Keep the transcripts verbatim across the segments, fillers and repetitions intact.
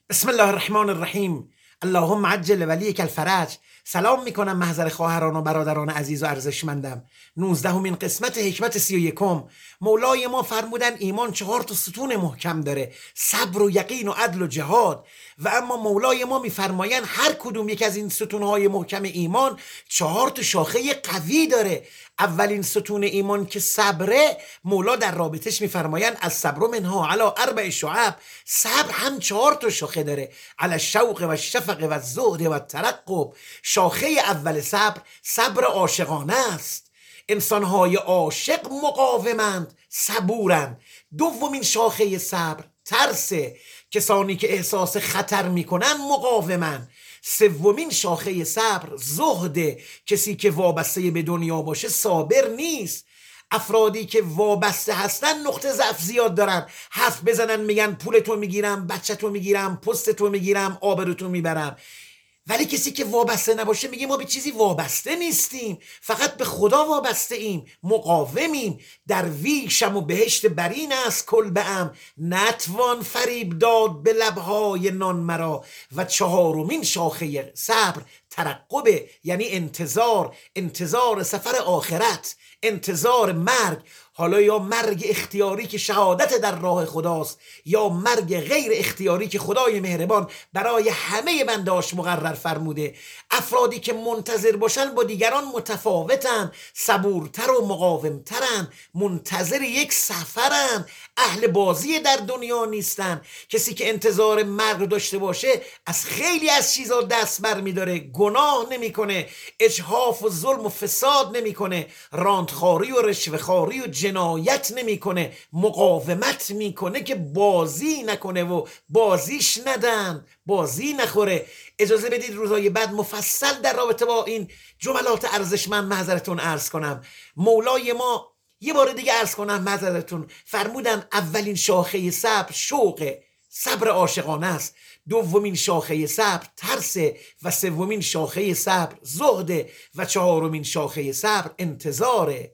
بسم الله الرحمن الرحیم. اللهم عجل ولیک الفرج. سلام میکنم محضر خواهران و برادران عزیز و ارزشمندم. نوزدهمین قسمت حکمت سی و یکم. مولای ما فرمودن ایمان چهار تا ستون محکم داره: صبر و یقین و عدل و جهاد. و اما مولای ما میفرماین هر کدوم یک از این ستونهای محکم ایمان چهار تا شاخه قوی داره. اولین ستون ایمان که صبره، مولا در رابطش میفرماین از صبر منها علی اربع شعب. صبر هم چهار تا شاخه داره: علی الشوق و الشفق و الزهد و الترقب. شاخه اول صبر صبر عاشقانه است. انسانهای عاشق مقاومند، صبورند. دومین شاخه صبر ترسه. کسانی که احساس خطر میکنن مقاومن. سومین شاخه صبر زهده. کسی که وابسته به دنیا باشه صابر نیست. افرادی که وابسته هستن نقطه ضعف زیاد دارن. حرف بزنن میگن پولتو میگیرم، بچه‌تو میگیرم، پستتو میگیرم، آبروتو میبرم. ولی کسی که وابسته نباشه میگه ما به چیزی وابسته نیستیم، فقط به خدا وابسته ایم، مقاومیم. درویشم و بهشت برین است کلبه‌ام، نتوان فریب داد به لبهای نان مرا. و چهارمین شاخه صبر ترقبه، یعنی انتظار. انتظار سفر آخرت، انتظار مرگ. حالا یا مرگ اختیاری که شهادت در راه خداست، یا مرگ غیر اختیاری که خدای مهربان برای همه بندهاش مقرر فرموده. افرادی که منتظر باشن با دیگران متفاوتن، صبورتر و مقاومترن، منتظر یک سفرن، اهل بازی در دنیا نیستن. کسی که انتظار مرگ داشته باشه از خیلی از چیزا دست بر میداره، گناه نمیکنه، اجحاف و ظلم و فساد نمیکنه، راندخاری و رشوه‌خواری و جنایت نمیکنه، مقاومت میکنه که بازی نکنه و بازیش ندن، بازی نخوره. اجازه بدید روزای بعد مفصل در رابطه با این جملات ارزشمند معذرتون عرض کنم. مولای ما یه بار دیگه عرض کنم معذرتون فرمودن اولین شاخه صبر شوقه، صبر عاشقانه است. دومین شاخه صبر ترسه و سومین شاخه صبر زهده و چهارمین شاخه صبر انتظاره.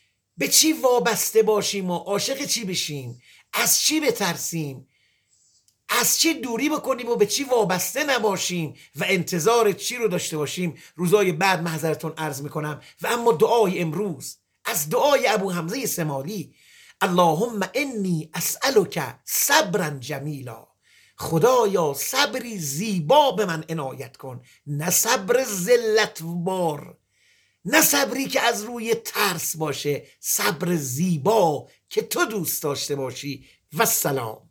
به چی وابسته باشیم و عاشق چی بشیم؟ از چی بترسیم؟ از چی دوری بکنیم و به چی وابسته نباشیم و انتظار چی رو داشته باشیم؟ روزای بعد محضرتون عرض میکنم. و اما دعای امروز از دعای ابو حمزه سمالی: اللهم انی اسألک صبرا جمیلا. خدایا صبری زیبا به من عنایت کن، نه صبر ذلت بار، نه صبری که از روی ترس باشه، صبر زیبا که تو دوست داشته باشی. و سلام.